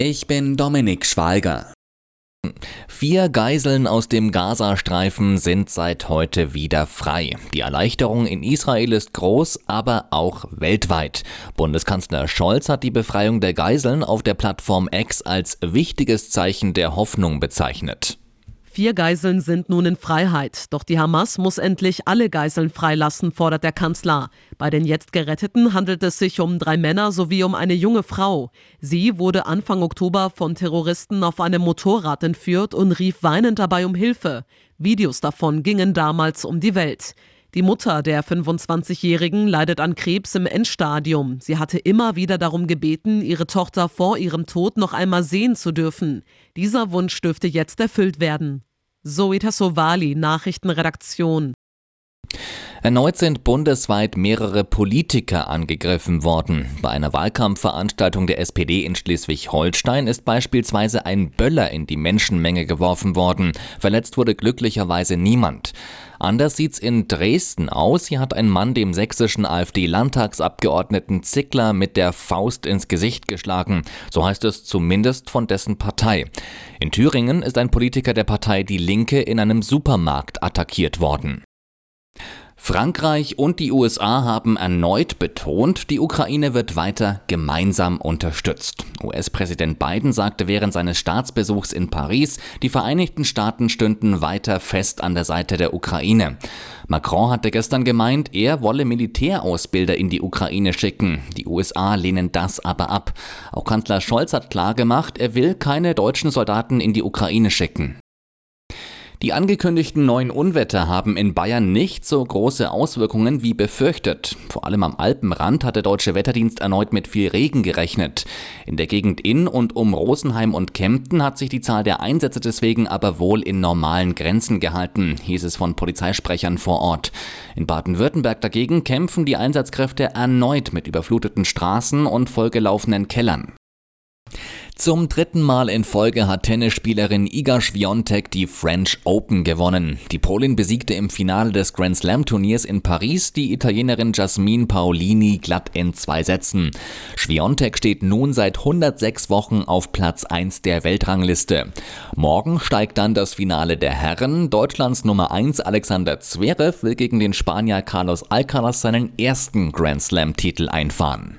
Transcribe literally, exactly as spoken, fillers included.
Ich bin Dominik Schwalger. Vier Geiseln aus dem Gazastreifen sind seit heute wieder frei. Die Erleichterung in Israel ist groß, aber auch weltweit. Bundeskanzler Scholz hat die Befreiung der Geiseln auf der Plattform X als wichtiges Zeichen der Hoffnung bezeichnet. Vier Geiseln sind nun in Freiheit. Doch die Hamas muss endlich alle Geiseln freilassen, fordert der Kanzler. Bei den jetzt Geretteten handelt es sich um drei Männer sowie um eine junge Frau. Sie wurde Anfang Oktober von Terroristen auf einem Motorrad entführt und rief weinend dabei um Hilfe. Videos davon gingen damals um die Welt. Die Mutter der fünfundzwanzigjährigen leidet an Krebs im Endstadium. Sie hatte immer wieder darum gebeten, ihre Tochter vor ihrem Tod noch einmal sehen zu dürfen. Dieser Wunsch dürfte jetzt erfüllt werden. Zoe Tassovali, Nachrichtenredaktion. Erneut sind bundesweit mehrere Politiker angegriffen worden. Bei einer Wahlkampfveranstaltung der S P D in Schleswig-Holstein ist beispielsweise ein Böller in die Menschenmenge geworfen worden. Verletzt wurde glücklicherweise niemand. Anders sieht's in Dresden aus. Hier hat ein Mann dem sächsischen AfD-Landtagsabgeordneten Zickler mit der Faust ins Gesicht geschlagen. So heißt es zumindest von dessen Partei. In Thüringen ist ein Politiker der Partei Die Linke in einem Supermarkt attackiert worden. Frankreich und die U S A haben erneut betont, die Ukraine wird weiter gemeinsam unterstützt. U S-Präsident Biden sagte während seines Staatsbesuchs in Paris, die Vereinigten Staaten stünden weiter fest an der Seite der Ukraine. Macron hatte gestern gemeint, er wolle Militärausbilder in die Ukraine schicken. Die U S A lehnen das aber ab. Auch Kanzler Scholz hat klargemacht, er will keine deutschen Soldaten in die Ukraine schicken. Die angekündigten neuen Unwetter haben in Bayern nicht so große Auswirkungen wie befürchtet. Vor allem am Alpenrand hat der Deutsche Wetterdienst erneut mit viel Regen gerechnet. In der Gegend in und um Rosenheim und Kempten hat sich die Zahl der Einsätze deswegen aber wohl in normalen Grenzen gehalten, hieß es von Polizeisprechern vor Ort. In Baden-Württemberg dagegen kämpfen die Einsatzkräfte erneut mit überfluteten Straßen und vollgelaufenen Kellern. Zum dritten Mal in Folge hat Tennisspielerin Iga Swiatek die French Open gewonnen. Die Polin besiegte im Finale des Grand Slam Turniers in Paris die Italienerin Jasmine Paolini glatt in zwei Sätzen. Swiatek steht nun seit hundertsechs Wochen auf Platz eins der Weltrangliste. Morgen steigt dann das Finale der Herren. Deutschlands Nummer eins Alexander Zverev will gegen den Spanier Carlos Alcaraz seinen ersten Grand Slam Titel einfahren.